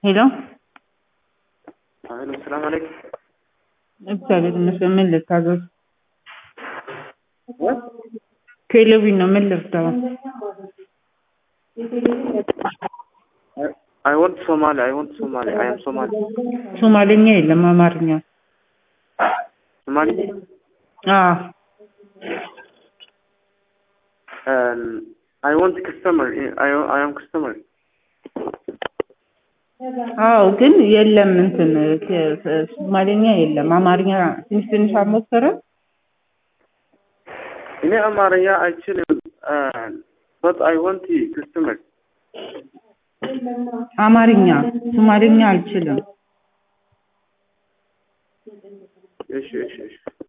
ሄሎ አሎ ሰላም አለይኩም። እግዚአብሔር ይመስገን። ምን ልታዘዝ? ቴሌቪዥን ነው። ምን ልርዳው? I want Somali. I am Somali. ሶማሌኛ የለም፣ አማርኛ። Somali? I want customer. I am customer. ግን የለም እንትን ሶማሌኛ የለም፣ አማርኛ ትንሽ ትንሽ አልሞከረም። እኔ አማርኛ አይችልም። But I want customer. አማርኛ ሶማሌኛ አልችልም። እሺ